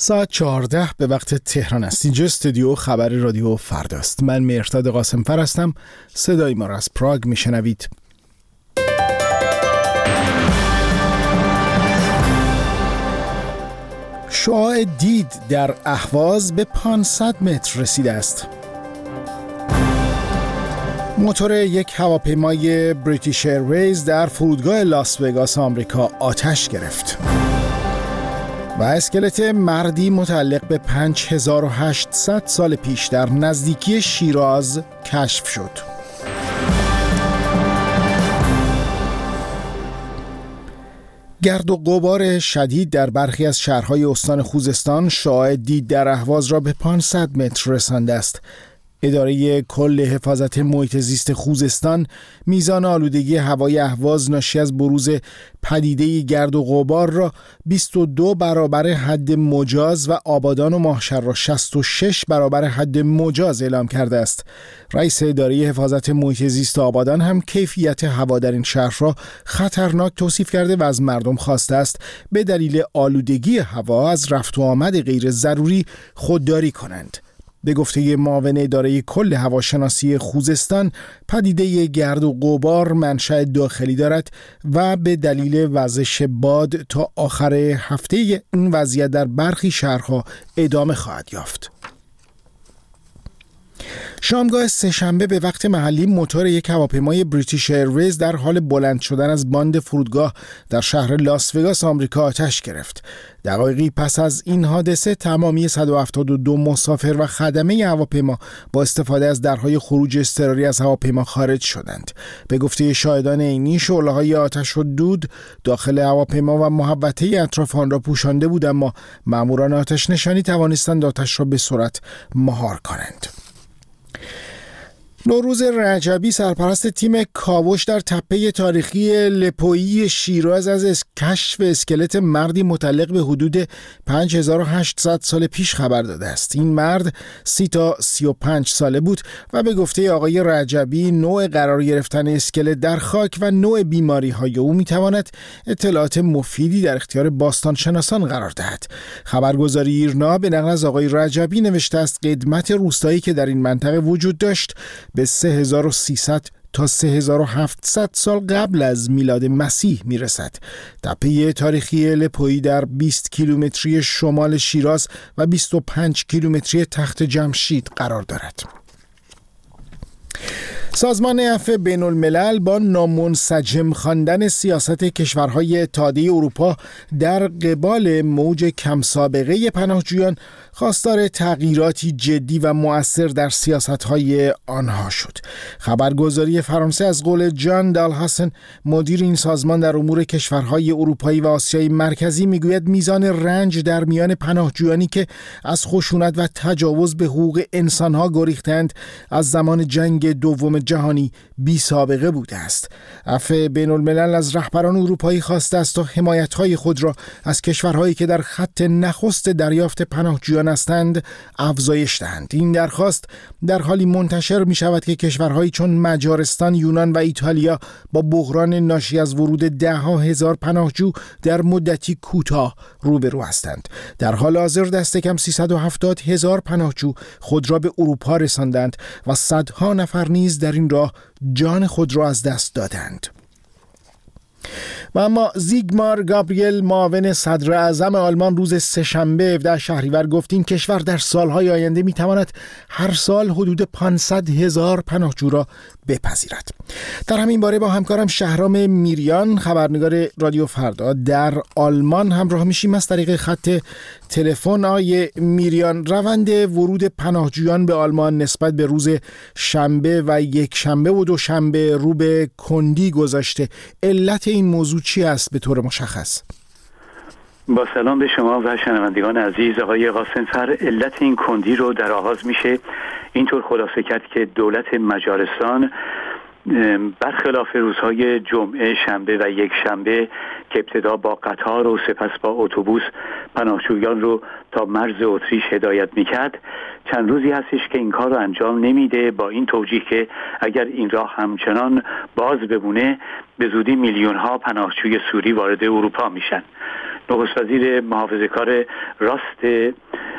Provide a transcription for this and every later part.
ساعت 14 به وقت تهران است. اینجا استودیو خبر رادیو فرداست. من مهرداد قاسمفر هستم. صدای ما را از پراگ میشنوید. شعاع دید در اهواز به 500 متر رسیده است. موتور یک هواپیمای بریتیش ایرویز در فرودگاه لاس وگاس آمریکا آتش گرفت. و اسکلت مردی متعلق به 5800 سال پیش در نزدیکی شیراز کشف شد. گرد و غبار شدید در برخی از شهرهای استان خوزستان شعاع دید در اهواز را به 500 متر رسانده است. اداره کل حفاظت محیط زیست خوزستان میزان آلودگی هوای اهواز ناشی از بروز پدیده گرد و غبار را 22 برابر حد مجاز و آبادان و ماهشهر را 66 برابر حد مجاز اعلام کرده است. رئیس اداره حفاظت محیط زیست آبادان هم کیفیت هوا در این شهر را خطرناک توصیف کرده و از مردم خواسته است به دلیل آلودگی هوا از رفت و آمد غیر ضروری خودداری کنند. به گفته معاون اداره کل هواشناسی خوزستان، پدیده گرد و غبار منشأ داخلی دارد و به دلیل وزش باد تا آخر هفته این وضعیت در برخی شهرها ادامه خواهد یافت. شامگاه سه‌شنبه به وقت محلی موتور یک هواپیمای بریتیش ایرویز در حال بلند شدن از باند فرودگاه در شهر لاس وگاس آمریکا آتش گرفت. دقایقی پس از این حادثه تمامی 172 مسافر و خدمه هواپیما با استفاده از درهای خروج اضطراری از هواپیما خارج شدند. به گفته شاهدان عینی، شعله‌های آتش و دود داخل هواپیما و محوطه اطراف آن را پوشانده بود، اما ماموران آتش نشانی توانستند آتش را به سرعت مهار کنند. نوروز رجبی سرپرست تیم کاوش در تپه تاریخی لپویی شیراز از کشف اسکلت مردی متعلق به حدود 5800 سال پیش خبر داده است. این مرد 30 تا 35 ساله بود و به گفته آقای رجبی نوع قرار گرفتن اسکلت در خاک و نوع بیماری های او میتواند اطلاعات مفیدی در اختیار باستانشناسان قرار دهد. خبرگزاری ایرنا به نقل از آقای رجبی نوشته است قدمت روستایی که در این منطقه وجود داشت به 3300 تا 3700 سال قبل از میلاد مسیح میرسد. تپه تاریخی لپویی در 20 کیلومتری شمال شیراز و 25 کیلومتری تخت جمشید قرار دارد. سازمان عفو بین الملل با نامنسجم خواندن سیاست کشورهای اتحادیه اروپا در قبال موج کم سابقه پناهجویان خواستار تغییراتی جدی و مؤثر در سیاست‌های آنها شد. خبرگزاری فرانسه از قول جان دالهاسن، مدیر این سازمان در امور کشورهای اروپایی و آسیای مرکزی، میگوید میزان رنج در میان پناهجویانی که از خشونت و تجاوز به حقوق انسانها گریختند از زمان جنگ دوم جهانی بی سابقه بوده است. عفو بین الملل از رهبران اروپایی خواسته است تا حمایت‌های خود را از کشورهایی که در خط نخست دریافت پناهجویان هستند افزایش دهند. این درخواست در حالی منتشر می شود که کشورهایی چون مجارستان، یونان و ایتالیا با بحران ناشی از ورود ده‌ها هزار پناهجو در مدتی کوتاه روبرو هستند. در حال حاضر دست کم 370 هزار پناهجو خود را به اروپا رساندند و صدها نفر نیز در این راه جان خود را از دست دادند. و اما زیگمار گابریل، معاون صدر اعظم آلمان، روز سه‌شنبه 17 شهریور گفت این کشور در سالهای آینده میتواند هر سال حدود 500 هزار پناهجو را بپذیرد. در همین باره با همکارم شهرام میریان، خبرنگار رادیو فردا در آلمان همراه میشیم از طریق خط تلفن. آقای میریان، روند ورود پناهجویان به آلمان نسبت به روز شنبه و یک شنبه و دوشنبه رو به کندی گذاشته. علت این موضوع چی است به طور مشخص؟ با سلام به شما و شنوندگان عزیز. آقای قاسمفر، علت این کندی رو در آغاز میشه اینطور خلاصه کرد که دولت مجارستان برخلاف روزهای جمعه، شنبه و یک شنبه که ابتدا با قطار و سپس با اتوبوس پناهجویان رو تا مرز اتریش هدایت میکرد، چند روزی هستش که این کار رو انجام نمیده، با این توجیه که اگر این راه همچنان باز بمونه به زودی میلیون ها پناهجوی سوری وارد اروپا میشن. نخست وزیر محافظه‌کار راست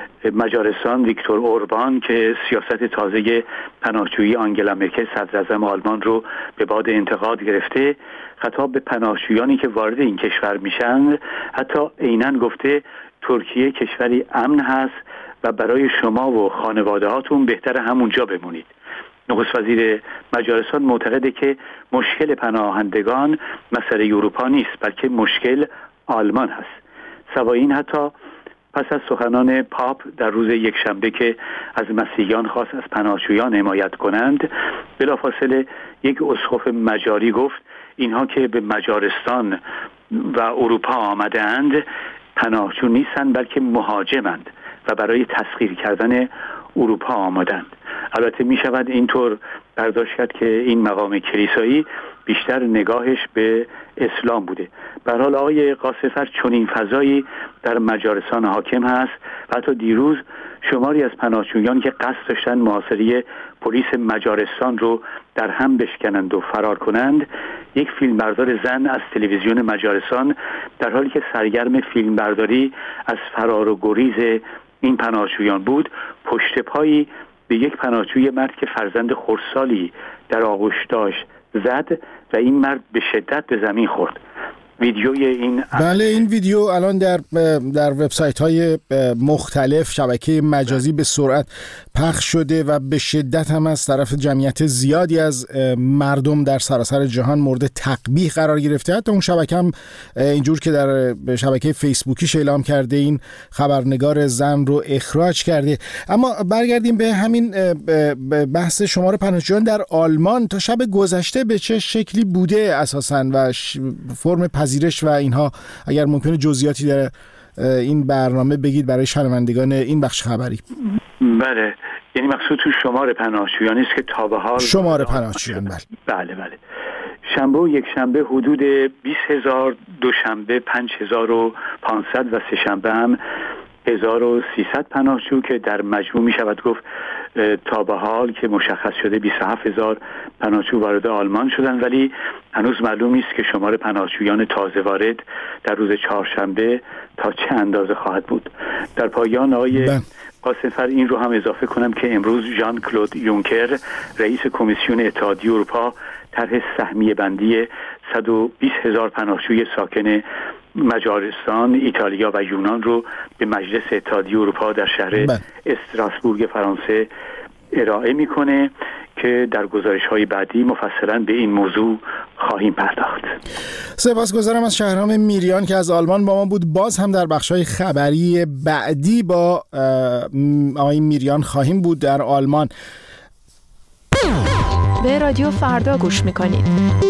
مجارستان ویکتور اوربان که سیاست تازه پناهجویی آنگلا مرکل صدراعظم آلمان رو به باد انتقاد گرفته، خطاب به پناهجویانی که وارد این کشور میشن حتی عیناً گفته ترکیه کشوری امن هست و برای شما و خانواده‌هاتون بهتر همونجا بمونید. نخست وزیر مجارستان معتقده که مشکل پناهندگان مسئله اروپا نیست، بلکه مشکل آلمان هست. سوای این حتی پس از سخنان پاپ در روز یکشنبه که از مسیحیان خواست از پناهجویان حمایت کنند، بلافاصله یک اسقف مجاری گفت اینها که به مجارستان و اروپا آمدند پناهجو نیستند بلکه مهاجمند و برای تسخیر کردن اروپا آمدند. البته می شود اینطور برداشت کرد که این مقام کلیسایی بیشتر نگاهش به اسلام بوده. به هر حال آقای قاصفر چنین فضایی در مجارستان حاکم هست و حتی دیروز شماری از پناهجویان که قصد داشتن محاصره پلیس مجارستان رو در هم بشکنند و فرار کنند، یک فیلمبردار زن از تلویزیون مجارستان در حالی که سرگرم فیلمبرداری از فرار و گریز این پناهجویان بود، پشت پایی به یک پناهجوی مرد که فرزند خردسالی در آغوش داشت زد و این مرد به شدت به زمین خورد. ویدیوی این بله، این ویدیو الان در وبسایت‌های مختلف شبکه مجازی به سرعت پخش شده و به شدت هم از طرف جمعیت زیادی از مردم در سراسر جهان مورد تقبیح قرار گرفته. حتی اون شبکه هم اینجور که در شبکه فیسبوکیش اعلام کرده این خبرنگار زن رو اخراج کرده. اما برگردیم به همین بحث شمار پناهجویان در آلمان. تا شب گذشته به چه شکلی بوده اساساً و فرم پذیرش و اینها، اگر ممکنه جزئیاتی در این برنامه بگید برای شنوندگان این بخش خبری. بله، یعنی مقصود تو شمار پناهجویانی است که تا به حال شمار پناهجویان. بله. شنبه و یک شنبه حدود 20,000، دوشنبه 5,500 و سه شنبه هم 1,300 پناهجو که در مجموع می شود گفت تا به حال که مشخص شده 27,000 پناهجو وارد آلمان شدن، ولی هنوز معلوم نیست که شمار پناهجویان تازه وارد در روز چهارشنبه تا چه اندازه خواهد بود. در پایان آقای قاصفر این رو هم اضافه کنم که امروز ژان کلود یونکر رئیس کمیسیون اتحادیه اروپا طرح سهمیه بندی 120,000 پناهجوی ساکن مجارستان، ایتالیا و یونان رو به مجلس اتحادیه اروپا در شهر استراسبورگ فرانسه ارائه میکنه که در گزارش‌های بعدی مفصلاً به این موضوع خواهیم پرداخت. سپاسگزارم از شهرام میریان که از آلمان با ما بود. باز هم در بخش‌های خبری بعدی با آقای میریان خواهیم بود در آلمان. به رادیو فردا گوش میکنید.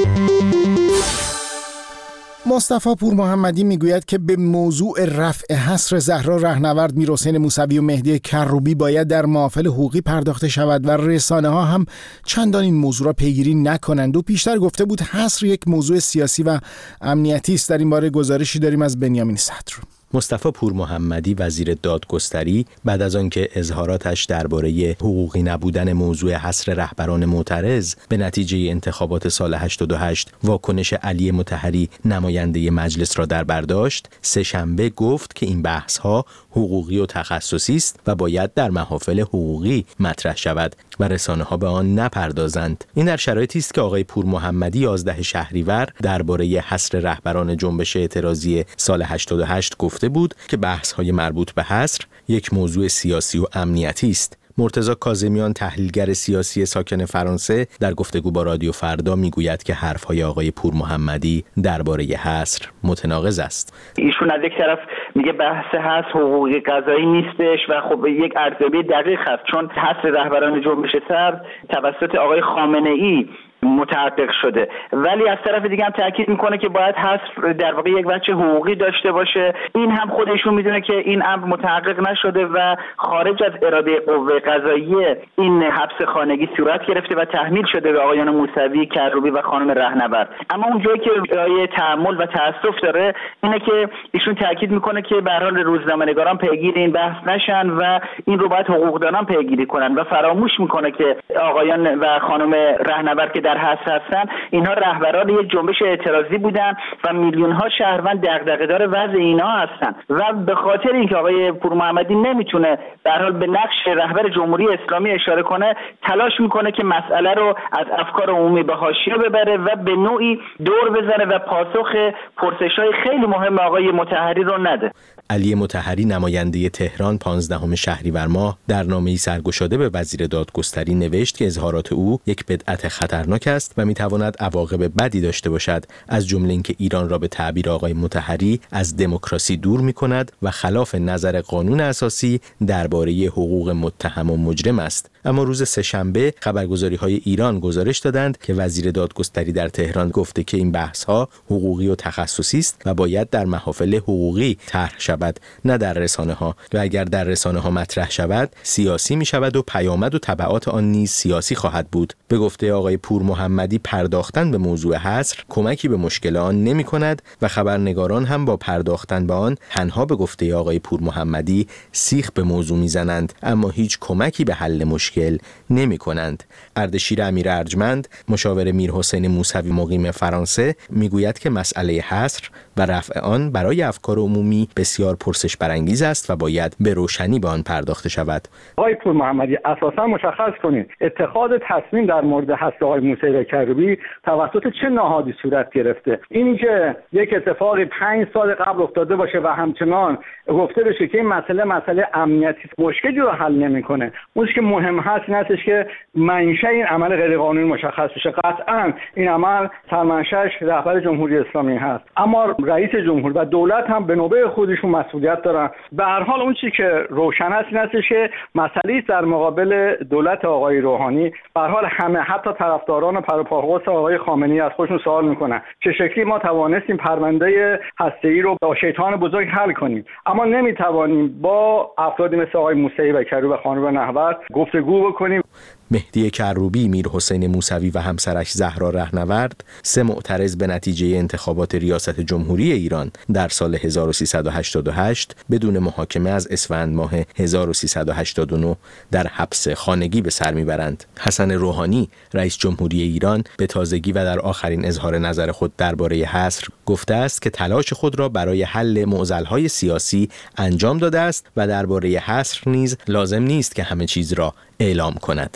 مصطفی پور محمدی میگوید که به موضوع رفع حصر زهرا رهنورد، میرحسین موسوی و مهدی کروبی باید در محافل حقوقی پرداخته شود و رسانه ها هم چندان این موضوع را پیگیری نکنند. و پیشتر گفته بود حصر یک موضوع سیاسی و امنیتی است. در این باره گزارشی داریم از بنیامین صدر. مصطفی پور محمدی وزیر دادگستری بعد از آنکه اظهاراتش درباره حقوقی نبودن موضوع حصر رهبران معترض به نتیجه انتخابات سال 88 واکنش علی مطهری نماینده مجلس را در بر داشت، سه شنبه گفت که این بحث‌ها حقوقی و تخصصی است و باید در محافل حقوقی مطرح شود و رسانه‌ها به آن نپردازند. این در شرایطی است که آقای پور محمدی 11 شهریور درباره حصر رهبران جنبش اعتراضی سال 88 گفته بود که بحث‌های مربوط به حصر یک موضوع سیاسی و امنیتی است. مرتضی کاظمیان تحلیلگر سیاسی ساکن فرانسه در گفتگو با رادیو فردا میگوید که حرف‌های آقای پور محمدی درباره حصر متناقض است. ایشون از یک طرف میگه بحث حصر حقوقی قضایی نیستش و خب یک ارزیابی دقیق هست، چون حصر رهبران جنبش سرد توسط آقای خامنه‌ای متحقق شده، ولی از طرف دیگه هم تاکید میکنه که باید حصر در واقع یک وجه حقوقی داشته باشه. این هم خودشون میدونه که این امر متحقق نشده و خارج از اراده قوه قضاییه این حبس خانگی صورت گرفته و تحمیل شده به آقایان موسوی، کروبی و خانم رهنورد. اما اونجایی که جای تأمل و تأسف داره اینه که ایشون تاکید میکنه که به هر حال روزنامه‌نگاران پیگیر این بحث نشن و این رو باید حقوقدانان پیگیری کنن و فراموش میکنه که آقایان و خانم رهنورد که در در حصر هستن، اینها رهبران یک جنبش اعتراضی بودن و میلیون ها شهروند دغدغه‌دار وضع اینا هستن و به خاطر اینکه آقای پور محمدی نمیتونه به هر حال به نقش رهبر جمهوری اسلامی اشاره کنه، تلاش میکنه که مسئله رو از افکار عمومی به حاشیه ببره و به نوعی دور بزنه و پاسخ پرسش‌های خیلی مهم آقای مطهری رو نده. علی مطهری نماینده تهران 15 شهریور ماه در نامه‌ای سرگشاده به وزیر دادگستری نوشت که اظهارات او یک بدعت خطرناک است و میتواند عواقب بدی داشته باشد، از جمله اینکه ایران را به تعبیر آقای مطهری از دموکراسی دور می‌کند و خلاف نظر قانون اساسی درباره حقوق متهم و مجرم است. اما روز سه‌شنبه خبرگزاری‌های ایران گزارش دادند که وزیر دادگستری در تهران گفته که این بحث‌ها حقوقی و تخصصی است و باید در محافل حقوقی طرح شود، نه در رسانه‌ها، و اگر در رسانه‌ها مطرح شود سیاسی می‌شود و پیامد و تبعات آن نیز سیاسی خواهد بود. به گفته آقای پور محمدی پرداختن به موضوع حصر کمکی به مشکل آن نمی‌کند و خبرنگاران هم با پرداختن به آن تنها به گفته آقای پور محمدی سیخ به موضوع می‌زنند اما هیچ کمکی به حل مشکل نمی‌کنند. اردشیر امیر ارجمند مشاور میرحسین موسوی مقیم فرانسه میگوید که مسئله حصر و رفع آن برای افکار عمومی بسیار پرسش برانگیز است و باید به روشنی به آن پرداخته شود. آقای پور محمدی اساسا مشخص کنید اتخاذ تصمیم در مورد حذف آقای موسوی کروبی توسط چه نهادی صورت گرفته؟ اینکه یک اتفاقی 5 سال قبل افتاده باشه و همچنان گفته بشه که این مسئله امنیتی مشکلی رو حل نمیکنه. اون چیزی که مهم هست این هستش که منشأ این عمل غیرقانونی مشخص بشه. قطعاً این عمل سرمنشأش رهبر جمهوری اسلامی هست، اما رئیس جمهور و دولت هم به نوبه خودشون مسئولیت دارن. به هر حال اون چیزی که روشن است این هستش که مسئله در مقابل دولت آقای روحانی به هر حال همه حتی طرفداران پروپاگاندای آقای خامنه‌ای از خودشون سوال میکنن چه شکلی ما توانستیم پرونده هسته‌ای رو با شیطان بزرگ حل کنیم، اما نمیتوانیم با افرادی مثل آقای موسوی و کروبی و خانم نهور گفتگو بکنیم. مهدی کروبی، میرحسین موسوی و همسرش زهرا رهنورد 3 معترض به نتیجه انتخابات ریاست جمهوری ایران در سال 1388 بدون محاکمه از اسفند ماه 1389 در حبس خانگی به سر میبرند. حسن روحانی رئیس جمهوری ایران به تازگی و در آخرین اظهار نظر خود درباره حصر گفته است که تلاش خود را برای حل معضل‌های سیاسی انجام داده است و درباره حصر نیز لازم نیست که همه چیز را اعلام کند.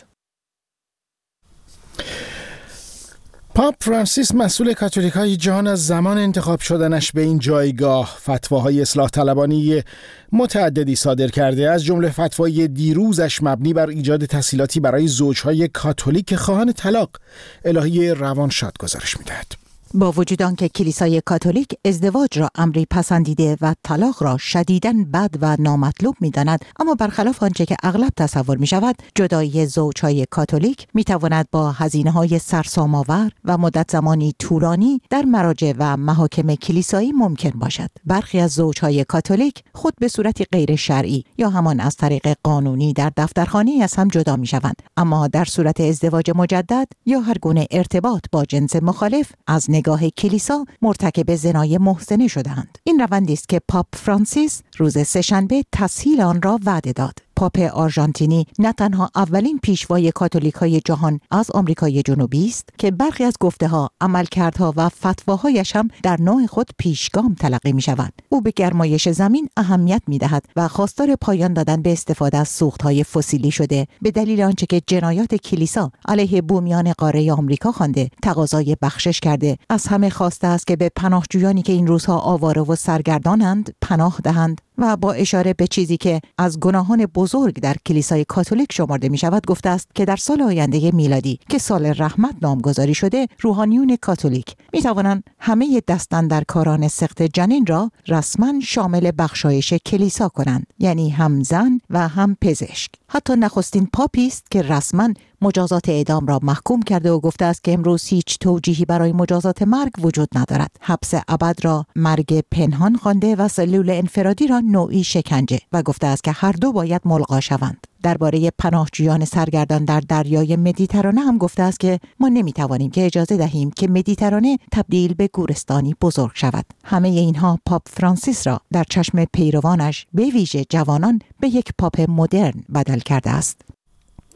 پاپ فرانسیس مسئول کاتولیک‌های جهان از زمان انتخاب شدنش به این جایگاه فتواهای اصلاح طلبانی متعددی صادر کرده، از جمله فتوای دیروزش مبنی بر ایجاد تسهیلاتی برای زوجهای کاتولیک خواهان طلاق. الهی روانشاد گزارش می‌دهد. با وجود آنکه کلیسای کاتولیک ازدواج را امری پسندیده و طلاق را شدیداً بد و نامطلوب می‌داند، اما برخلاف آنچه که اغلب تصور می‌شود، جدایی زوجهای کاتولیک می‌تواند با هزینه‌های سرسام‌آور و مدت زمانی طولانی در مراجع و محاکم کلیسایی ممکن باشد. برخی از زوجهای کاتولیک خود به صورت غیر شرعی یا همان از طریق قانونی در دفترخانه‌ای از هم جدا می‌شوند، اما در صورت ازدواج مجدد یا هر گونه ارتباط با جنس مخالف از نگاه کلیسا مرتکب زنای محسنه شدند. این روندی است که پاپ فرانسیس روز سه‌شنبه تسهیل آن را وعده داد. پاپ آرژانتینی نه تنها اولین پیشوای کاتولیک‌های جهان از آمریکای جنوبی است که برخی از گفته‌ها، عملکردها و فتواهایش هم در نوع خود پیشگام تلقی می‌شوند. او به گرمایش زمین اهمیت می‌دهد و خواستار پایان دادن به استفاده از سوخت‌های فسیلی شده، به دلیل آنچه که جنایات کلیسا علیه بومیان قاره آمریکا خوانده، تقاضای بخشش کرده. از همه خواسته است که به پناهجویانی که این روزها آواره و سرگردانند پناه دهند و با اشاره به چیزی که از گناهان بزرگ در کلیسای کاتولیک شمرده می شود گفته است که در سال آینده میلادی که سال رحمت نامگذاری شده، روحانیون کاتولیک می توانند همه دستاندرکاران سقط جنین را رسما شامل بخشایش کلیسا کنند، یعنی هم زن و هم پزشک. حتی نخستین پاپی است که رسما مجازات اعدام را محکوم کرده و گفته است که امروز هیچ توجیهی برای مجازات مرگ وجود ندارد. حبس ابد را مرگ پنهان خوانده و سلول انفرادی را نوعی شکنجه و گفته است که هر دو باید ملغا شوند. درباره پناهجویان سرگردان در دریای مدیترانه هم گفته است که ما نمیتوانیم که اجازه دهیم که مدیترانه تبدیل به گورستانی بزرگ شود. همه اینها پاپ فرانسیس را در چشم پیروانش به ویژه جوانان به یک پاپ مدرن بدل کرده است.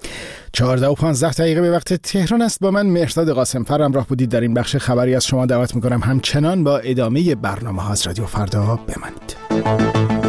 14:15 به وقت تهران است. با من مهرداد قاسمفر همراه بودید در این بخش خبری. از شما دعوت میکنم همچنان با ادامه برنامه ها از رادیو فردا بمانید.